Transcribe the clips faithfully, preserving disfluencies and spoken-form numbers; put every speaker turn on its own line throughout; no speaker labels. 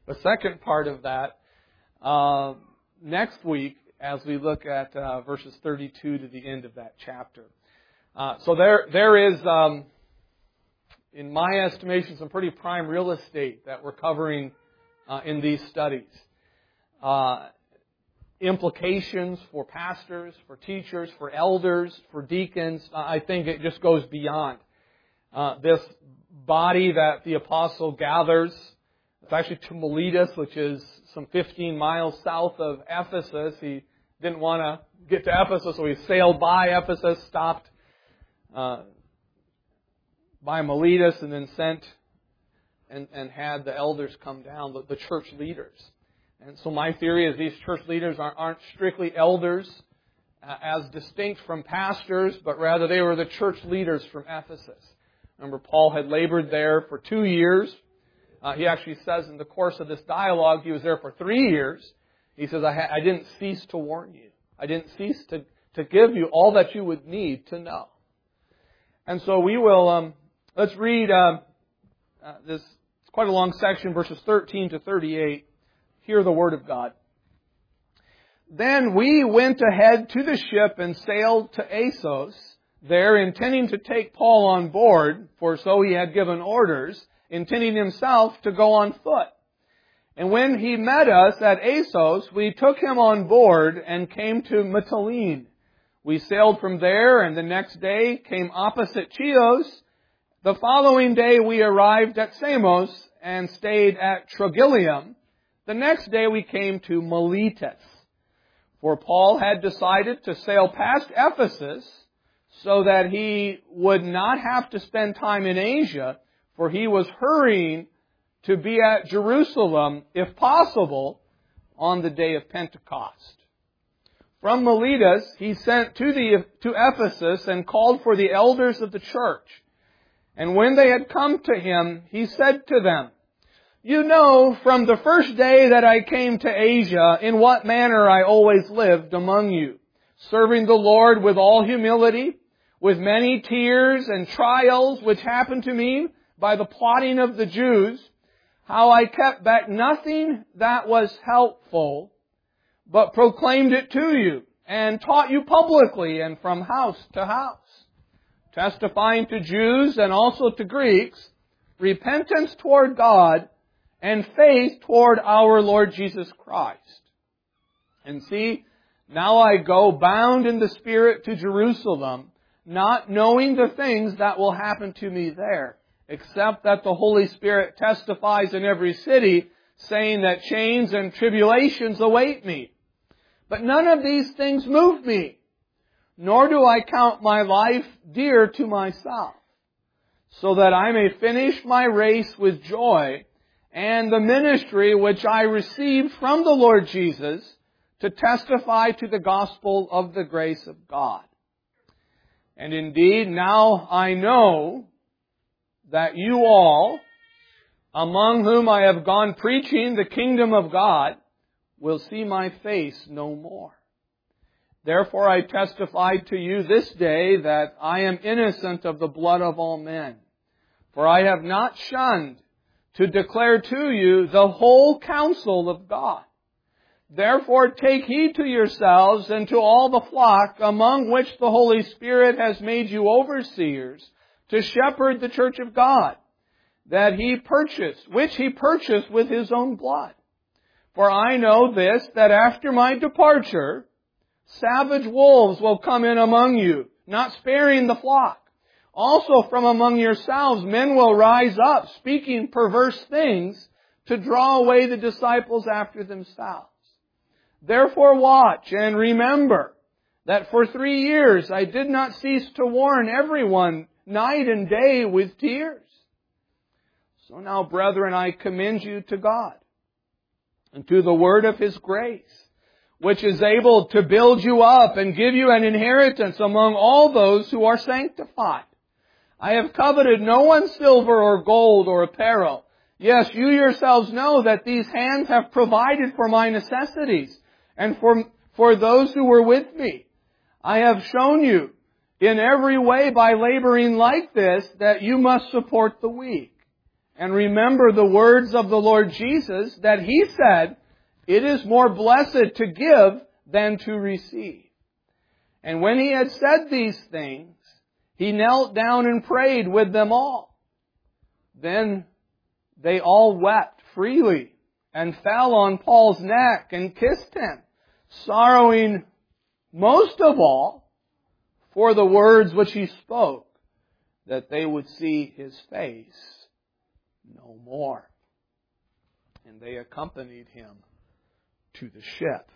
the second part of that uh, next week as we look at uh, verses thirty-two to the end of that chapter. Uh, so there, there is, um, in my estimation, some pretty prime real estate that we're covering uh, in these studies. Uh, implications for pastors, for teachers, for elders, for deacons. I think it just goes beyond uh, this body that the apostle gathers. It's actually to Miletus, which is some fifteen miles south of Ephesus. He didn't want to get to Ephesus, so he sailed by Ephesus, stopped uh, by Miletus, and then sent and, and had the elders come down, the, the church leaders. And so my theory is these church leaders aren't, aren't strictly elders uh, as distinct from pastors, but rather they were the church leaders from Ephesus. Remember, Paul had labored there for two years. Uh, he actually says in the course of this dialogue, he was there for three years. He says, I, ha- I didn't cease to warn you. I didn't cease to, to give you all that you would need to know. And so we will, um, let's read uh, uh, this, it's quite a long section, verses thirteen to thirty-eight. Hear the word of God. Then we went ahead to the ship and sailed to Assos, there intending to take Paul on board, for so he had given orders, intending himself to go on foot. And when he met us at Assos, we took him on board and came to Mytilene. We sailed from there, and the next day came opposite Chios. The following day we arrived at Samos and stayed at Trogyllium. The next day we came to Miletus, for Paul had decided to sail past Ephesus so that he would not have to spend time in Asia, for he was hurrying to be at Jerusalem, if possible, on the day of Pentecost. From Miletus he sent to, the, to Ephesus and called for the elders of the church. And when they had come to him, he said to them, You know, from the first day that I came to Asia, in what manner I always lived among you, serving the Lord with all humility, with many tears and trials which happened to me by the plotting of the Jews, how I kept back nothing that was helpful, but proclaimed it to you, and taught you publicly and from house to house, testifying to Jews and also to Greeks, repentance toward God, and faith toward our Lord Jesus Christ. And see, now I go bound in the Spirit to Jerusalem, not knowing the things that will happen to me there, except that the Holy Spirit testifies in every city, saying that chains and tribulations await me. But none of these things move me, nor do I count my life dear to myself, so that I may finish my race with joy, and the ministry which I received from the Lord Jesus to testify to the gospel of the grace of God. And indeed, now I know that you all, among whom I have gone preaching the kingdom of God, will see my face no more. Therefore I testify to you this day that I am innocent of the blood of all men. For I have not shunned to declare to you the whole counsel of God. Therefore take heed to yourselves and to all the flock among which the Holy Spirit has made you overseers to shepherd the church of God, that He purchased, which He purchased with His own blood. For I know this, that after my departure, savage wolves will come in among you, not sparing the flock. Also from among yourselves men will rise up, speaking perverse things, to draw away the disciples after themselves. Therefore watch and remember that for three years I did not cease to warn everyone night and day with tears. So now, brethren, I commend you to God and to the word of His grace, which is able to build you up and give you an inheritance among all those who are sanctified. I have coveted no one's silver or gold or apparel. Yes, you yourselves know that these hands have provided for my necessities and for, for those who were with me. I have shown you in every way by laboring like this that you must support the weak and remember the words of the Lord Jesus that He said, "It is more blessed to give than to receive." And when He had said these things, He knelt down and prayed with them all. Then they all wept freely and fell on Paul's neck and kissed him, sorrowing most of all for the words which he spoke, that they would see his face no more. And they accompanied him to the ship.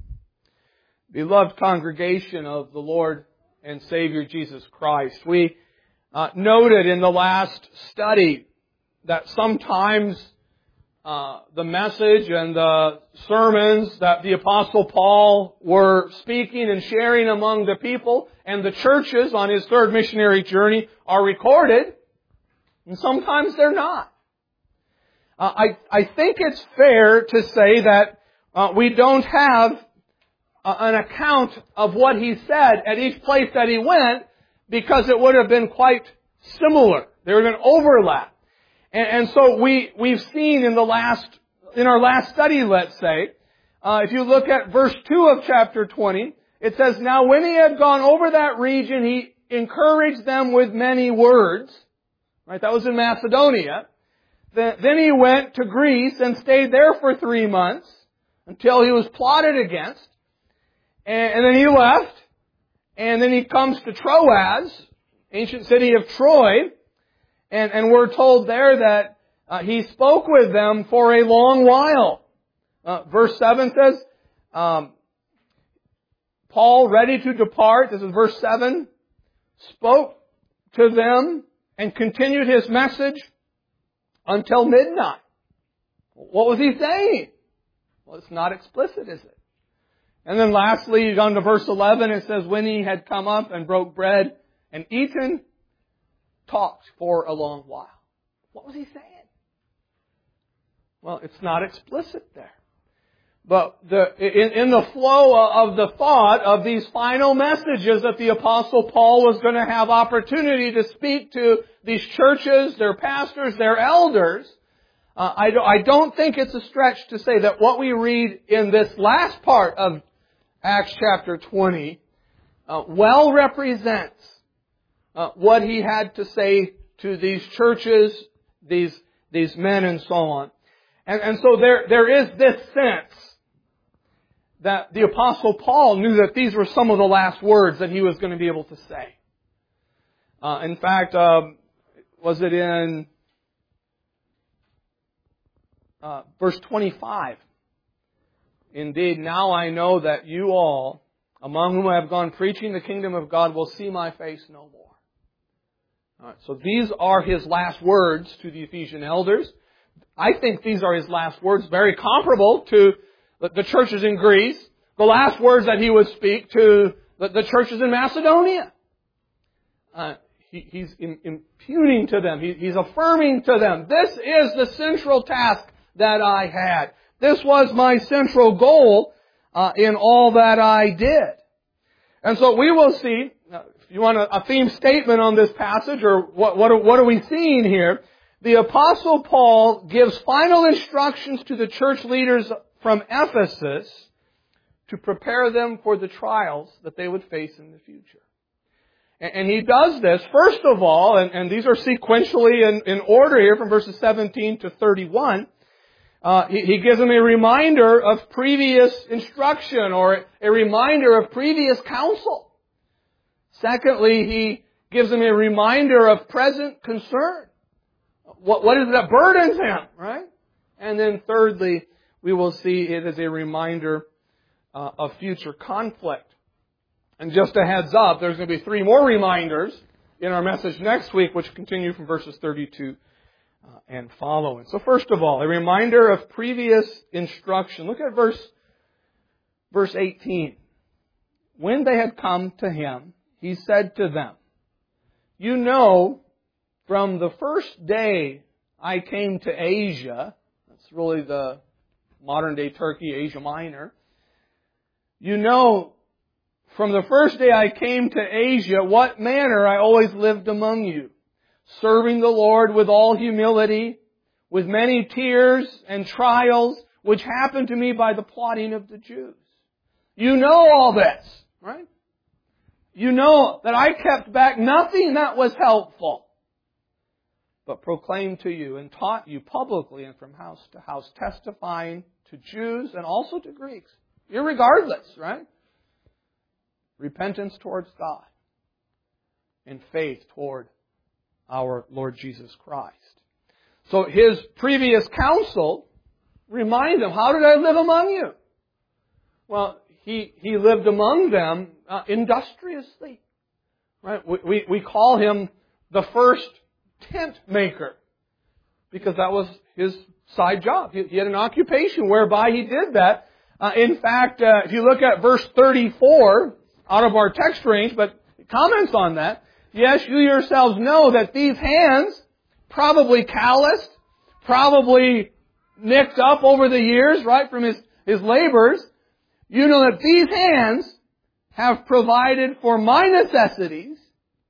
Beloved congregation of the Lord and Savior Jesus Christ, we uh, noted in the last study that sometimes uh, the message and the sermons that the Apostle Paul were speaking and sharing among the people and the churches on his third missionary journey are recorded, and sometimes they're not. Uh, I, I think it's fair to say that uh, we don't have uh, an account of what he said at each place that he went, because it would have been quite similar. There would have been overlap. And, and so we, we've seen in the last, in our last study, let's say, uh, if you look at verse two of chapter twenty, it says, "Now when he had gone over that region, he encouraged them with many words." Right, that was in Macedonia. Then he went to Greece and stayed there for three months until he was plotted against. And then he left. And then he comes to Troas, ancient city of Troy. And, and we're told there that uh, he spoke with them for a long while. Uh, verse seven says, um, Paul, ready to depart, this is verse seven, spoke to them and continued his message until midnight. What was he saying? Well, it's not explicit, is it? And then lastly, on to verse eleven, it says, when he had come up and broke bread and eaten, talked for a long while. What was he saying? Well, it's not explicit there. But the, in, in the flow of the thought of these final messages that the Apostle Paul was going to have opportunity to speak to these churches, their pastors, their elders, uh, I, do, I don't think it's a stretch to say that what we read in this last part of Acts chapter twenty uh, well represents uh, what he had to say to these churches, these these men, and so on. And, and so there there is this sense that the Apostle Paul knew that these were some of the last words that he was going to be able to say. Uh, in fact, um, was it in uh, verse twenty-five? Indeed, now I know that you all, among whom I have gone preaching the kingdom of God, will see my face no more. All right, so these are his last words to the Ephesian elders. I think these are his last words, very comparable to the churches in Greece, the last words that he would speak to the churches in Macedonia. Uh, he, he's impugning to them. He, he's affirming to them, this is the central task that I had. This was my central goal uh, in all that I did. And so we will see, uh, if you want a, a theme statement on this passage, or what, what, what are we seeing here? The Apostle Paul gives final instructions to the church leaders from Ephesus to prepare them for the trials that they would face in the future. And, and he does this, first of all, and, and these are sequentially in, in order here from verses seventeen to thirty-one, uh, he, he gives them a reminder of previous instruction or a reminder of previous counsel. Secondly, he gives them a reminder of present concern. What, what is it that burdens him, right? And then thirdly, we will see it as a reminder uh, of future conflict. And just a heads up, there's going to be three more reminders in our message next week, which continue from verses thirty-two uh, and following. So first of all, a reminder of previous instruction. Look at verse, verse eighteen. When they had come to him, he said to them, you know, from the first day I came to Asia, that's really the modern day Turkey, Asia Minor. You know, from the first day I came to Asia, what manner I always lived among you, serving the Lord with all humility with many tears and trials, which happened to me by the plotting of the Jews. You know all this, right? You know that I kept back nothing that was helpful, but proclaimed to you and taught you publicly and from house to house, testifying to Jews and also to Greeks, irregardless, right? Repentance towards God and faith toward our Lord Jesus Christ. So his previous counsel reminds him, how did I live among you? Well, he he lived among them uh, industriously. Right? We, we we call him the first tent maker because that was his side job. He, he had an occupation whereby he did that. Uh, in fact, uh, if you look at verse thirty-four, out of our text range, but comments on that, yes, you yourselves know that these hands, probably calloused, probably nicked up over the years, right, from his, his labors, you know that these hands have provided for my necessities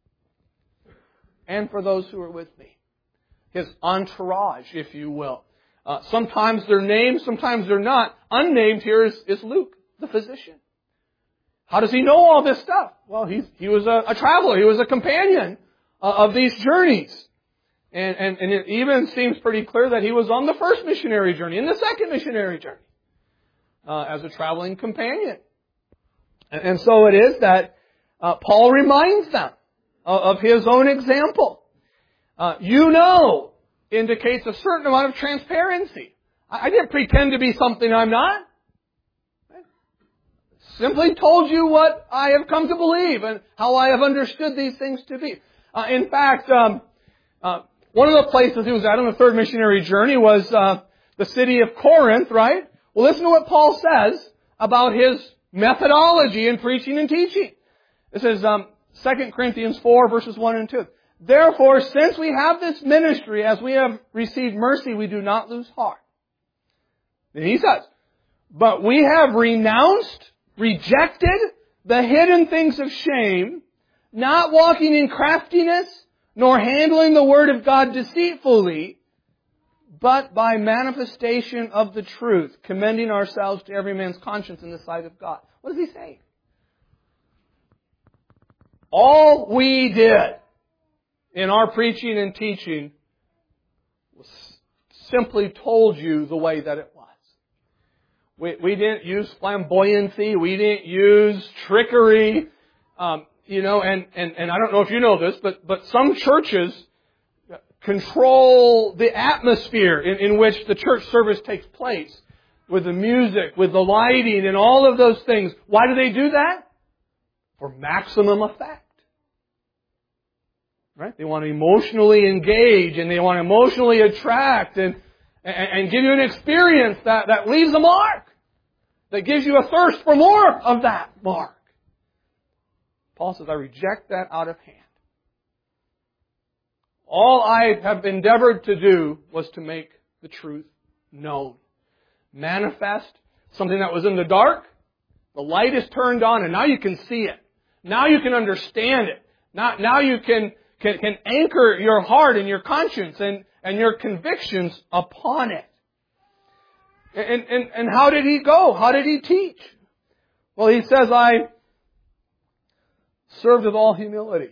and for those who are with me. His entourage, if you will. Uh, sometimes they're named, sometimes they're not. Unnamed here is, is Luke, the physician. How does he know all this stuff? Well, he's, he was a, a traveler. He was a companion uh, of these journeys. And, and, and it even seems pretty clear that he was on the first missionary journey and the second missionary journey uh, as a traveling companion. And, and so it is that uh, Paul reminds them of, of his own example. Uh, you know indicates a certain amount of transparency. I, I didn't pretend to be something I'm not. Simply told you what I have come to believe and how I have understood these things to be. Uh, in fact, um, uh, one of the places he was at on the third missionary journey was uh, the city of Corinth, right? Well, listen to what Paul says about his methodology in preaching and teaching. This is um, Second Corinthians four, verses one and two. Therefore, since we have this ministry, as we have received mercy, we do not lose heart. And he says, but we have renounced, rejected the hidden things of shame, not walking in craftiness, nor handling the word of God deceitfully, but by manifestation of the truth, commending ourselves to every man's conscience in the sight of God. What does he say? All we did in our preaching and teaching was simply told you the way that it was. We, we didn't use flamboyancy. We didn't use trickery. Um, you know, and, and, and I don't know if you know this, but, but some churches control the atmosphere in, in which the church service takes place with the music, with the lighting, and all of those things. Why do they do that? For maximum effect. Right? They want to emotionally engage and they want to emotionally attract and, and, and give you an experience that, that leaves a mark. That gives you a thirst for more of that mark. Paul says, I reject that out of hand. All I have endeavored to do was to make the truth known. Manifest something that was in the dark. The light is turned on and now you can see it. Now you can understand it. Now, now you can, can, can anchor your heart and your conscience and, and your convictions upon it. And, and, and how did he go? How did he teach? Well, he says, I served with all humility.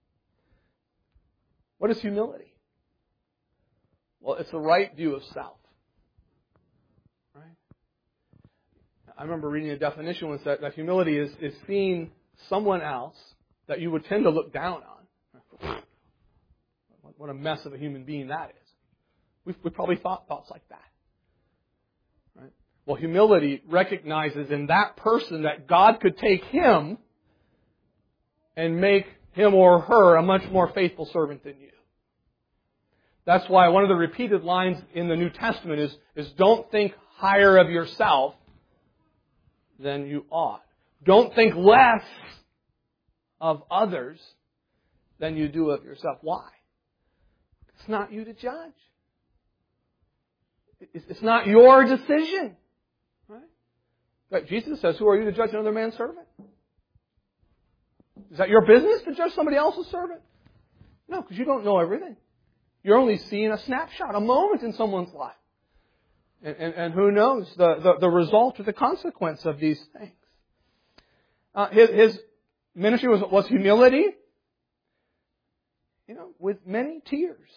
What is humility? Well, it's the right view of self. Right? I remember reading a definition once that, that humility is, is seeing someone else that you would tend to look down on. What a mess of a human being that is. We've, we've probably thought thoughts like that. Right? Well, humility recognizes in that person that God could take him and make him or her a much more faithful servant than you. That's why one of the repeated lines in the New Testament is, is don't think higher of yourself than you ought. Don't think less of others than you do of yourself. Why? It's not you to judge. It's not your decision. Right? But Jesus says, who are you to judge another man's servant? Is that your business to judge somebody else's servant? No, because you don't know everything. You're only seeing a snapshot, a moment in someone's life. And, and, and who knows the, the, the result or the consequence of these things. Uh, his, his ministry was, was humility, you know, with many tears.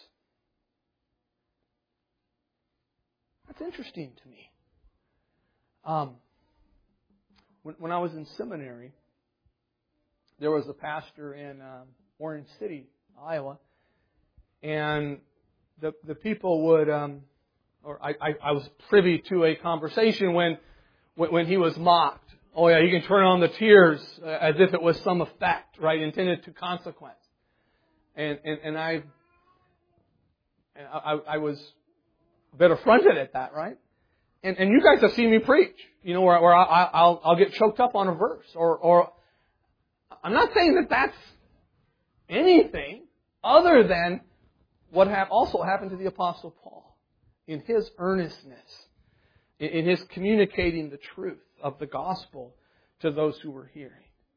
That's interesting to me. Um, when, when I was in seminary, there was a pastor in um, Orange City, Iowa, and the the people would, um, or I, I, I was privy to a conversation when, when when he was mocked. Oh yeah, you can turn on the tears uh, as if it was some effect, right, intended to consequence. And and and I, and I, I was a bit affronted at that, right? And and you guys have seen me preach, you know, where where I, I'll I'll get choked up on a verse, or or I'm not saying that that's anything other than what have also happened to the Apostle Paul in his earnestness, in, in his communicating the truth of the gospel to those who were hearing.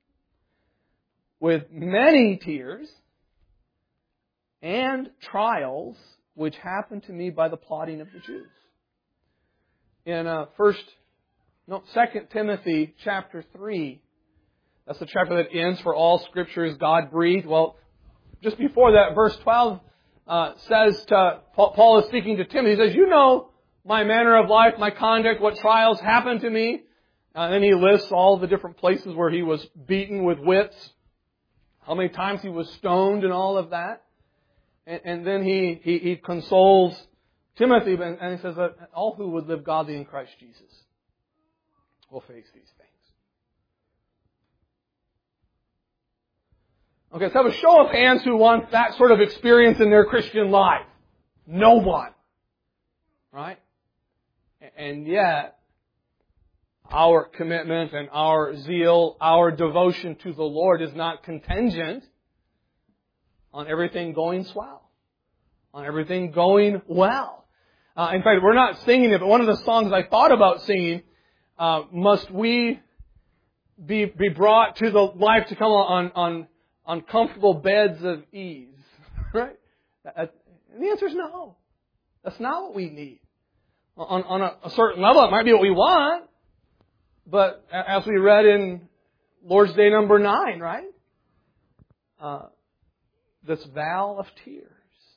With many tears and trials which happened to me by the plotting of the Jews. In uh, first, no, Second Timothy chapter three, that's the chapter that ends, for all Scripture is God-breathed. Well, just before that, verse twelve uh, says to, Paul is speaking to Timothy, he says, you know my manner of life, my conduct, what trials happened to me. Uh, and then he lists all the different places where he was beaten with whips, how many times he was stoned and all of that. And, and then he, he, he consoles Timothy, and, and he says that all who would live godly in Christ Jesus will face these things. Okay, let's have a show of hands who wants that sort of experience in their Christian life. No one. Right? And yet, our commitment and our zeal, our devotion to the Lord is not contingent on everything going swell, on everything going well. Uh, in fact, we're not singing it, but one of the songs I thought about singing, uh, must we be be brought to the life to come on on on comfortable beds of ease, right? And the answer is no. That's not what we need. On, on a, a certain level, it might be what we want, but as we read in Lord's Day number nine, right? Uh, this vale of tears.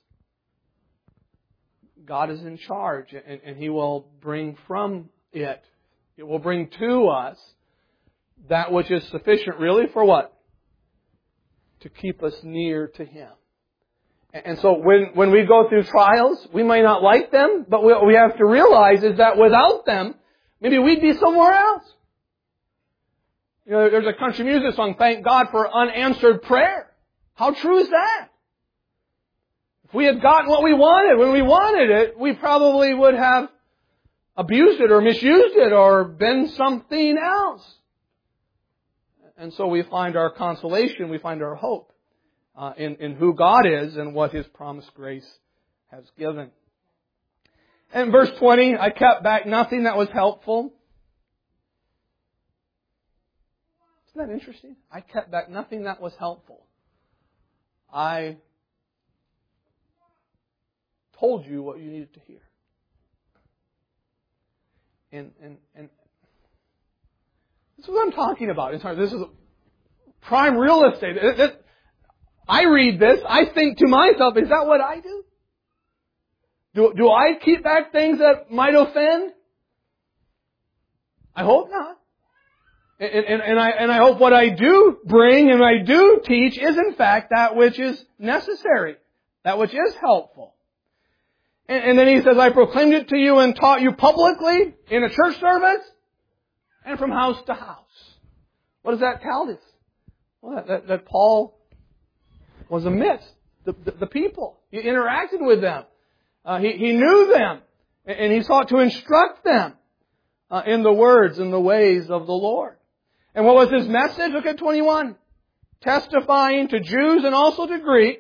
God is in charge, and, and He will bring from it, it will bring to us that which is sufficient really for what? To keep us near to Him. And so when, when we go through trials, we may not like them, but what we have to realize is that without them, maybe we'd be somewhere else. You know, there's a country music song, thank God for unanswered prayer. How true is that? If we had gotten what we wanted when we wanted it, we probably would have abused it or misused it or been something else. And so we find our consolation, we find our hope uh, in, in who God is and what His promised grace has given. And verse twenty, I kept back nothing that was helpful. Isn't that interesting? I kept back nothing that was helpful. I told you what you needed to hear. And, and, and this is what I'm talking about. This is prime real estate. I read this, I think to myself, is that what I do? Do, do I keep back things that might offend? I hope not. And, and, and, I, and I hope what I do bring and I do teach is in fact that which is necessary, that which is helpful. And, and then he says, I proclaimed it to you and taught you publicly in a church service and from house to house. What does that tell us? Well, that, that, that Paul was amidst the, the, the people. He interacted with them. Uh, he, he knew them. And he sought to instruct them uh, in the words and the ways of the Lord. And what was his message? Look at twenty-one. Testifying to Jews and also to Greeks.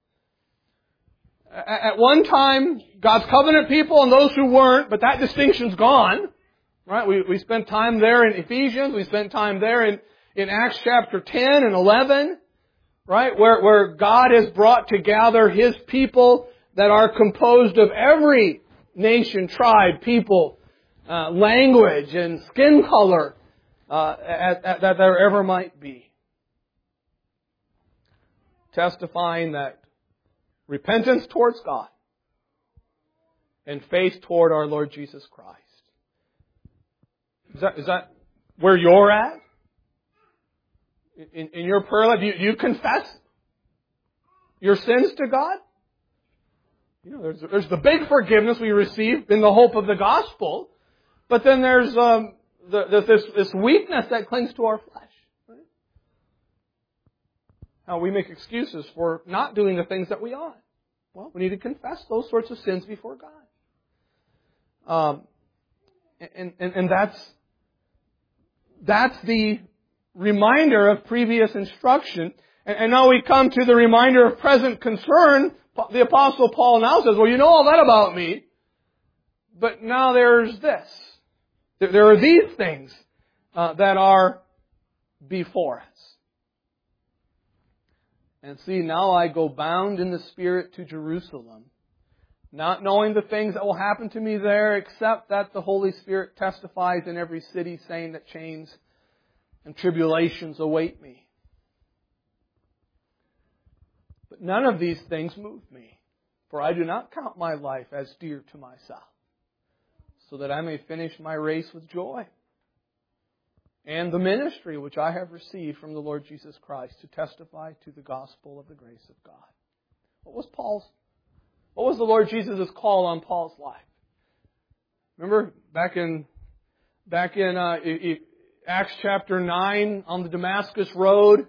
At one time, God's covenant people and those who weren't, but that distinction's gone. Right? We, we spent time there in Ephesians. We spent time there in, in Acts chapter ten and eleven. Right? Where, where God has brought together His people that are composed of every nation, tribe, people, uh, language, and skin color uh, at, at, that there ever might be. Testifying that repentance towards God and faith toward our Lord Jesus Christ. Is that, is that where you're at? In, in your prayer life, do you, do you confess your sins to God? You know, there's, there's the big forgiveness we receive in the hope of the gospel, but then there's um, the, the, this, this weakness that clings to our flesh. Right? How we make excuses for not doing the things that we ought. Well, we need to confess those sorts of sins before God. Um, and, and, and that's that's the reminder of previous instruction. And, and now we come to the reminder of present concern. The Apostle Paul now says, well, you know all that about me, but now there's this. There, there are these things uh, that are before us. And see, now I go bound in the Spirit to Jerusalem, not knowing the things that will happen to me there, except that the Holy Spirit testifies in every city, saying that chains and tribulations await me. But none of these things move me, for I do not count my life as dear to myself, so that I may finish my race with joy, and the ministry which I have received from the Lord Jesus Christ to testify to the gospel of the grace of God. What was Paul's What was the Lord Jesus' call on Paul's life? Remember back in back in uh, Acts chapter nine on the Damascus Road?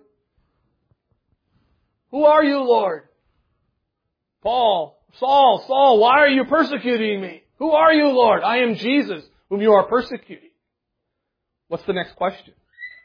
Who are you, Lord? Paul, Saul, Saul, why are you persecuting me? Who are you, Lord? I am Jesus, whom you are persecuting. What's the next question?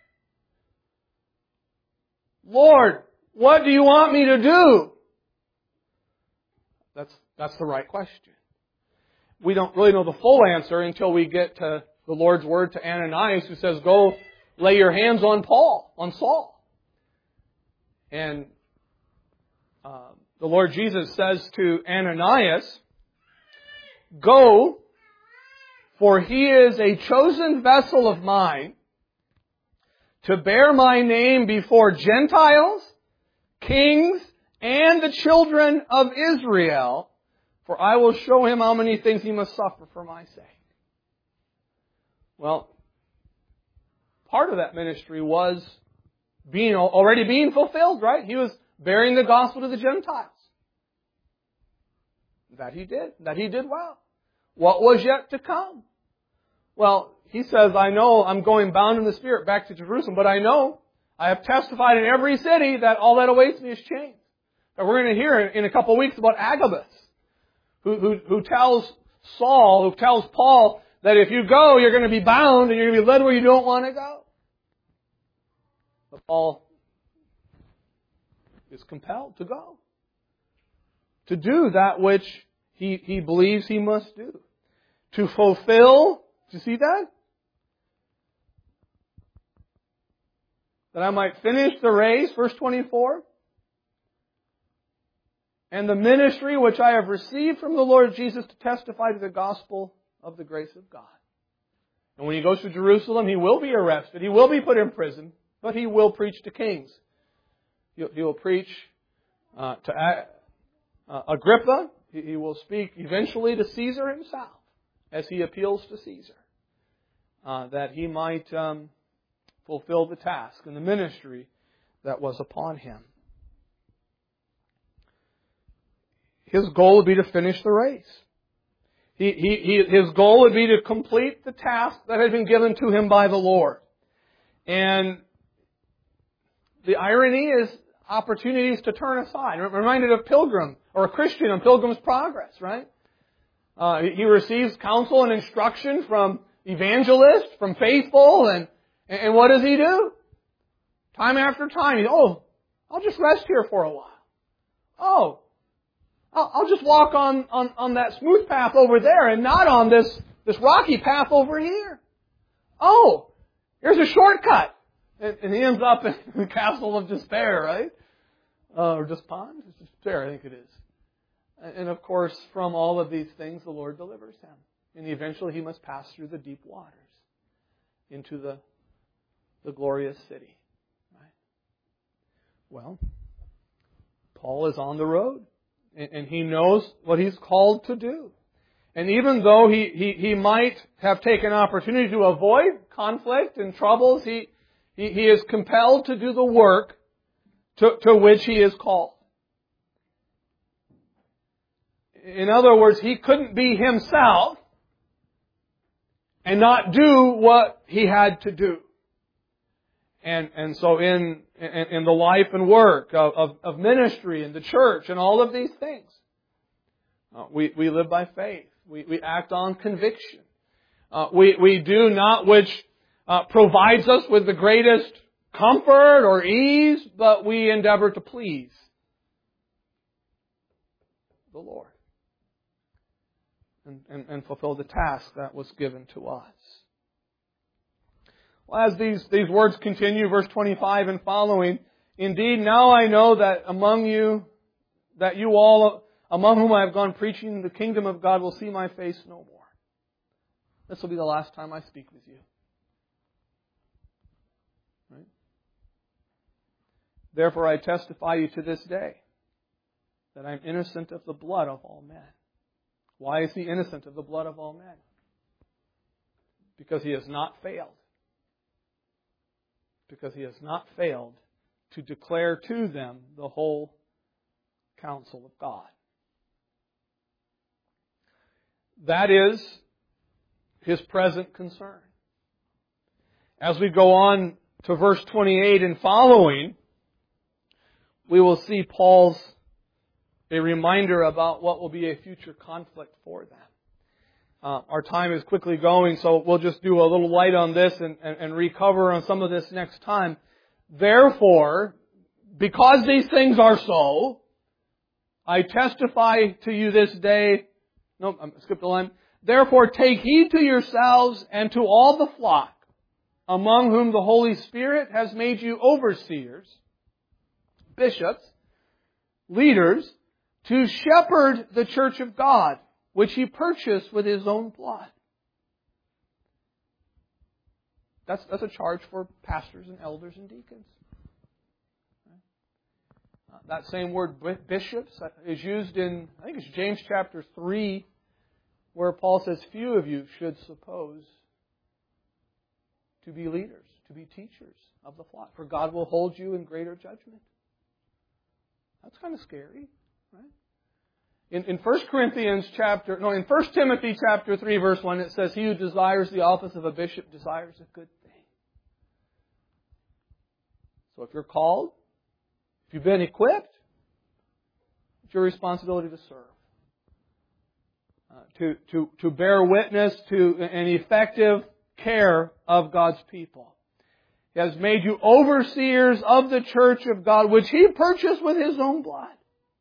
Lord, what do you want me to do? That's, that's the right question. We don't really know the full answer until we get to the Lord's word to Ananias, who says, go lay your hands on Paul, on Saul. And uh, the Lord Jesus says to Ananias, go, for he is a chosen vessel of mine to bear my name before Gentiles, kings, and the children of Israel, for I will show him how many things he must suffer for my sake. Well, part of that ministry was being already being fulfilled, right? He was bearing the gospel to the Gentiles. That he did. That he did well. What was yet to come? Well, he says, I know I'm going bound in the Spirit back to Jerusalem, but I know I have testified in every city that all that awaits me is change. And we're going to hear in a couple of weeks about Agabus, who, who, who tells Saul, who tells Paul that if you go, you're going to be bound and you're going to be led where you don't want to go. But Paul is compelled to go, to do that which he, he believes he must do, to fulfill. Do you see that? That I might finish the race, verse twenty-four. And the ministry which I have received from the Lord Jesus to testify to the gospel of the grace of God. And when he goes to Jerusalem, he will be arrested. He will be put in prison. But he will preach to kings. He will preach uh, to uh, Agrippa. He will speak eventually to Caesar himself as he appeals to Caesar. Uh, that he might um, fulfill the task and the ministry that was upon him. His goal would be to finish the race. He, he, he, his goal would be to complete the task that had been given to him by the Lord. And the irony is opportunities to turn aside. I'm reminded of Pilgrim, or a Christian on Pilgrim's Progress, right? Uh, he receives counsel and instruction from evangelists, from faithful, and, and what does he do? Time after time, he, oh, I'll just rest here for a while. Oh, I'll, I'll just walk on, on, on that smooth path over there and not on this, this rocky path over here. Oh, here's a shortcut. And, and he ends up in the castle of despair, right? Uh, or despond? It's despair, I think it is. And of course, from all of these things, the Lord delivers him. And eventually he must pass through the deep waters into the, the glorious city. Right? Well, Paul is on the road. And he knows what he's called to do. And even though he, he, he might have taken opportunity to avoid conflict and troubles, he, he, he is compelled to do the work to, to which he is called. In other words, he couldn't be himself and not do what he had to do. And, and so in, in, in the life and work of, of, of ministry and the church and all of these things, uh, we, we live by faith. We, we act on conviction. Uh, we, we do not which uh, provides us with the greatest comfort or ease, but we endeavor to please the Lord and, and, and fulfill the task that was given to us. Well, as these, these words continue, verse twenty-five and following, indeed, now I know that among you, that you all, among whom I have gone preaching the kingdom of God, will see my face no more. This will be the last time I speak with you. Right? Therefore, I testify you to this day that I am innocent of the blood of all men. Why is he innocent of the blood of all men? Because he has not failed. Because he has not failed to declare to them the whole counsel of God. That is his present concern. As we go on to verse twenty-eight and following, we will see Paul's a reminder about what will be a future conflict for them. Uh, our time is quickly going, so we'll just do a little light on this and, and, and recover on some of this next time. Therefore, because these things are so, I testify to you this day. No, I skipped the line. Therefore, take heed to yourselves and to all the flock, among whom the Holy Spirit has made you overseers, bishops, leaders, to shepherd the church of God, which he purchased with his own blood. That's, that's a charge for pastors and elders and deacons. Uh, that same word, bishops, is used in, I think it's James chapter three, where Paul says, few of you should suppose to be leaders, to be teachers of the flock, for God will hold you in greater judgment. That's kind of scary, right? In, in First Corinthians chapter, no, in First Timothy chapter three, verse one, it says, he who desires the office of a bishop desires a good thing. So if you're called, if you've been equipped, it's your responsibility to serve. Uh, to, to, to bear witness to an effective care of God's people. He has made you overseers of the church of God, which he purchased with his own blood.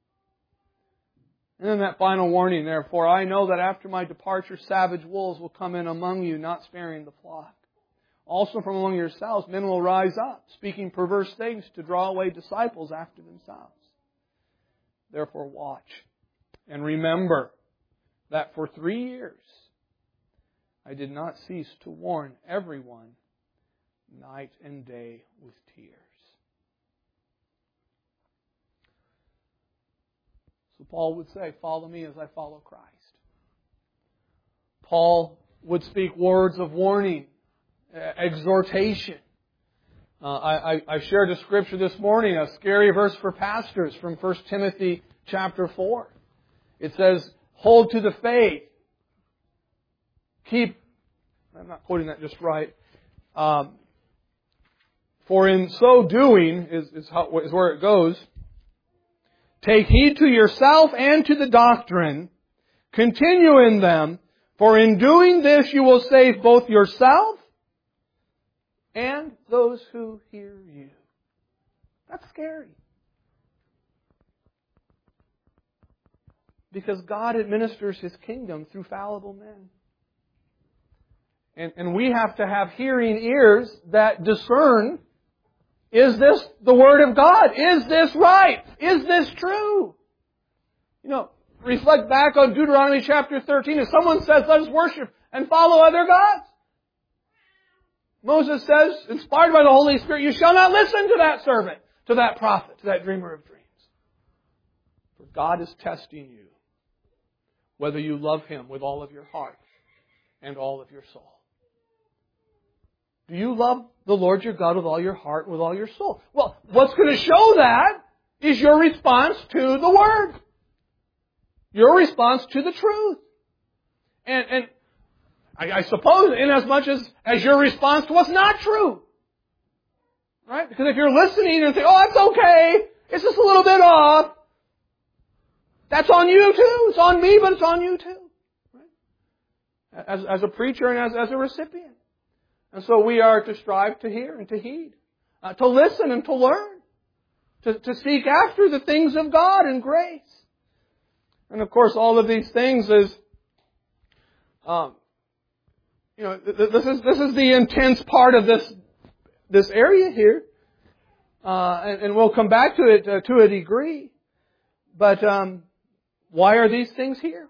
And then that final warning, therefore, I know that after my departure, savage wolves will come in among you, not sparing the flock. Also from among yourselves, men will rise up, speaking perverse things to draw away disciples after themselves. Therefore, watch and remember that for three years I did not cease to warn everyone night and day with tears. So Paul would say, follow me as I follow Christ. Paul would speak words of warning, exhortation. Uh, I, I, I shared a scripture this morning, a scary verse for pastors from First Timothy chapter four. It says, hold to the faith. Keep, I'm not quoting that just right. Um, for in so doing, is, is, how, is where it goes, take heed to yourself and to the doctrine. Continue in them, for in doing this you will save both yourself and those who hear you. That's scary. Because God administers His kingdom through fallible men. And, and we have to have hearing ears that discern, is this the Word of God? Is this right? Is this true? You know, reflect back on Deuteronomy chapter thirteen. If someone says, let us worship and follow other gods, Moses says, inspired by the Holy Spirit, you shall not listen to that servant, to that prophet, to that dreamer of dreams. For God is testing you, whether you love Him with all of your heart and all of your soul. Do you love the Lord your God with all your heart and with all your soul? Well, what's going to show that is your response to the Word. Your response to the truth. And, and I, I suppose in as much as, as your response to what's not true. Right? Because if you're listening and say, oh, it's okay, it's just a little bit off, that's on you too. It's on me, but it's on you too. Right? As, as a preacher and as, as a recipient. And so we are to strive to hear and to heed. Uh, to listen and to learn. To, to seek after the things of God and grace. And of course all of these things is, um, you know, th- this is, this is the intense part of this, this area here. Uh, and, and we'll come back to it uh, to a degree. But, um, why are these things here?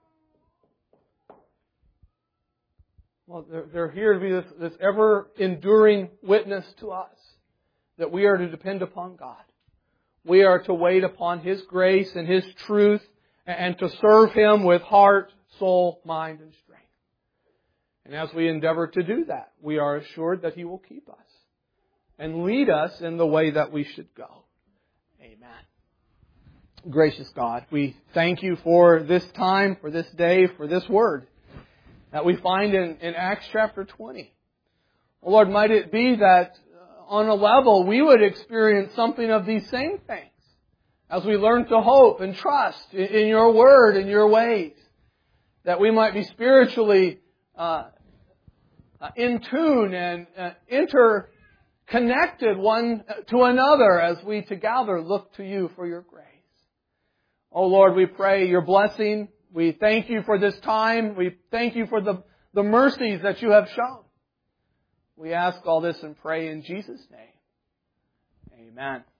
Well, they're, they're here to be this, this ever-enduring witness to us that we are to depend upon God. We are to wait upon His grace and His truth and to serve Him with heart, soul, mind, and strength. And as we endeavor to do that, we are assured that He will keep us and lead us in the way that we should go. Amen. Gracious God, we thank You for this time, for this day, for this word that we find in, in Acts chapter twenty. Oh Lord, might it be that on a level we would experience something of these same things as we learn to hope and trust in, in Your word and Your ways. That we might be spiritually uh, in tune and uh, interconnected one to another as we together look to You for Your grace. Oh Lord, we pray Your blessing. We thank You for this time. We thank You for the, the mercies that You have shown. We ask all this and pray in Jesus' name. Amen.